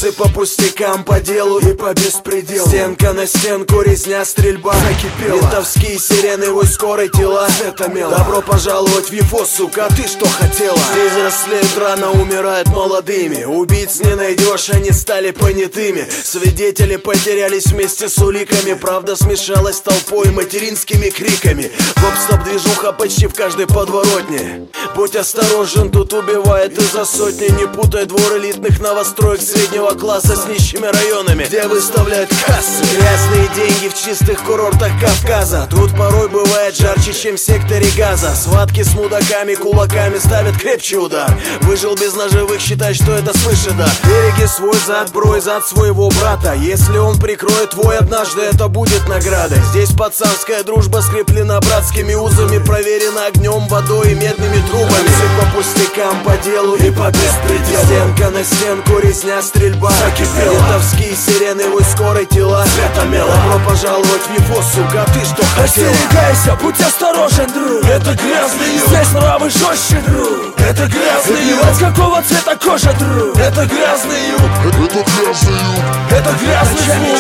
Вопросы по пустякам, по делу и по беспределу. Стенка на стенку, резня, стрельба закипела. Ментовские сирены, вой скорой тела светомела. Добро пожаловать в ЕФО, сука, ты что хотела? Здесь взрослеют рано, умирают молодыми. Убийц не найдешь, они стали понятыми. Свидетели потерялись вместе с уликами. Правда смешалась с толпой материнскими криками. Гоп-стоп движуха почти в каждой подворотне. Будь осторожен, тут убивает из-за сотни. Не путай двор элитных новостроек среднего класса с нищими районами, где выставляют кассы. Грязные деньги в чистых курортах Кавказа. Тут порой бывает жарче, чем в секторе Газа. Схватки с мудаками, кулаками ставят крепче удар. Выжил без ножевых, считай, что это свыше, да. Береги свой зад, брой зад своего брата. Если он прикроет твой однажды, это будет наградой. Здесь пацанская дружба скреплена братскими узами, проверена огнем, водой и медными трубами. Все по пустякам, по делу и по беспределу. Стенка на стенку, резня, стрельба закипела. Ментовские сирены, вой скорой тела светомела. Добро пожаловать в ЕФО, сука, ты что хотела? Остерегайся, будь осторожен, друг. Это грязный юг. Здесь нравы жестче, друг. Это грязный юг. Плевать, какого цвета кожа, друг. Это грязный юг. Это грязный юг. Это грязный звук.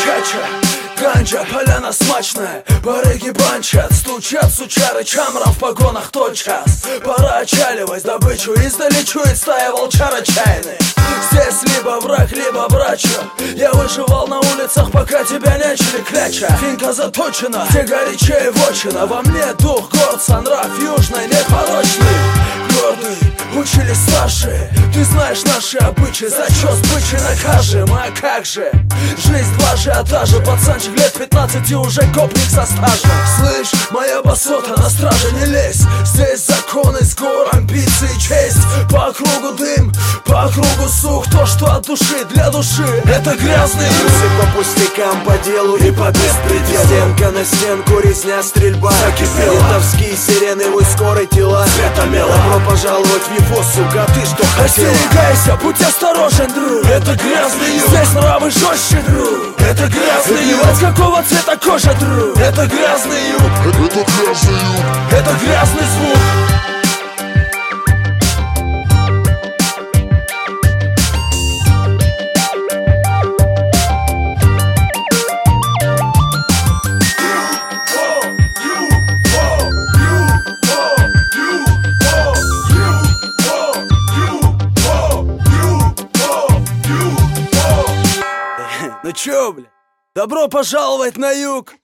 Ганджа, поляна смачная, барыги банчат, стучат сучары чамром в погонах тотчас. Пора отчаливать добычу, издали чует стая волчар отчаянных. Здесь либо враг, либо брачо. Я выживал на улицах, пока тебя нянчили кляча. Финка заточена, где горячее вотчина. Во мне дух горца, нрав южный, непорочный. Гордый, учили старшие. Ты знаешь наши обычаи, зачес бычий накажем. А как же, жизнь в ажиотаже. Пацанчик лет 15 уже гопник со стажем. Слышь, моя басота на страже, не лезь. Здесь законы с гор, амбиции, честь. По кругу дым, по кругу сух. То, что от души, для души. Это грязный юг. Все по пустякам, по делу и по беспределу. Стенка на стенку, резня, стрельба закипела. Ментовские сирены, вой скорой тела светомела. Добро пожаловать в ЕФО, сука, ты что хотела? Остерегайся, будь осторожен, друг. Это грязный юг. Здесь нравы жестче, друг. Это грязный юг. Плевать, какого цвета кожа, друг. Это грязный юг. Это грязный юг. Это грязный звук. Ну чё, бля? Добро пожаловать на юг!